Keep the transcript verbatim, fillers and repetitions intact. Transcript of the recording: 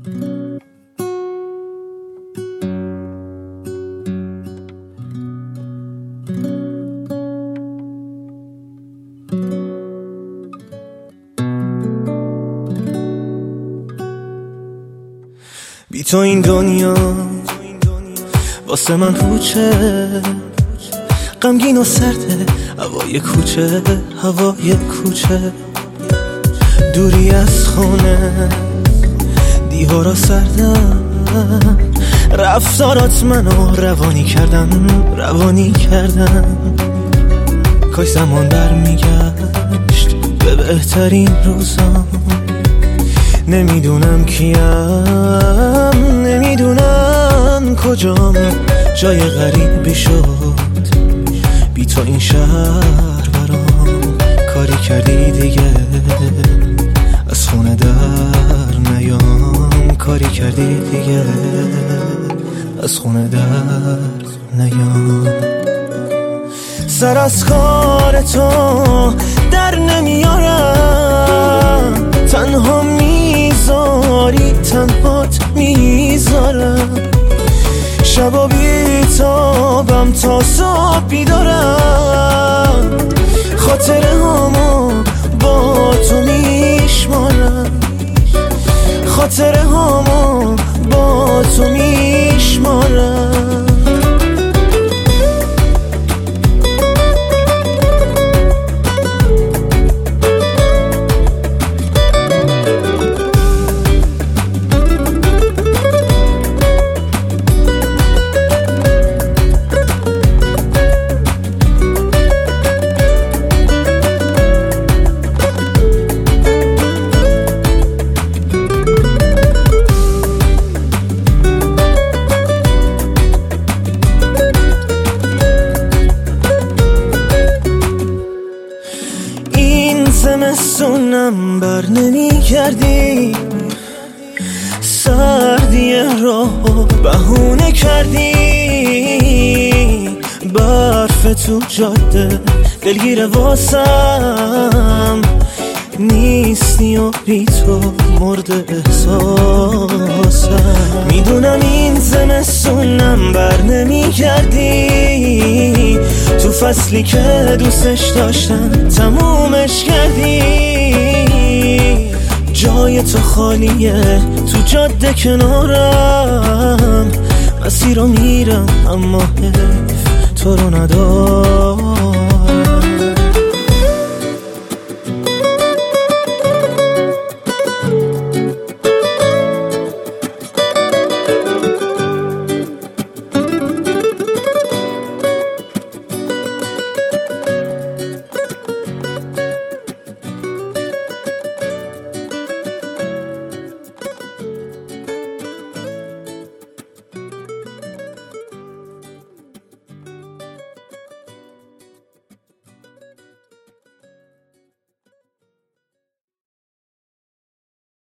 بی تو این دنیا واسه من پوچه، غمگین و سرده هوای کوچه، هوای کوچه. دوری از خونه، دیوارا سردن، رفتارات منو روانی کردن، روانی کردن. کاش زمان برمیگشت به بهترین روزام. نمیدونم کیم، نمیدونم کجام، جای غریبی شد بی تو این شهر برام. کاری کردی دیگه از خونه در نیام، کاری کردی دیگه از خونه در نیام. سر از کار تو در نمیارم، تنها میذاری تنهات میذارم. شبا بیتابم تا صبح بیدارم، خاطره هامو با تو میشمارم، خاطره هامو با تو میشمارم. زمستونم بر نمی کردی، سردی راهو بهونه کردی. برف تو جاده دلگیر واسم نیستی و بی تو مرد احساسم. میدونم این زمستونم بر نمی کردی، تو فصلی که دوستش داشتم تمومش کردی. جای تو خالیه تو جاده کنارم، مسیر رو میرم اما حیف تو رو ندارم.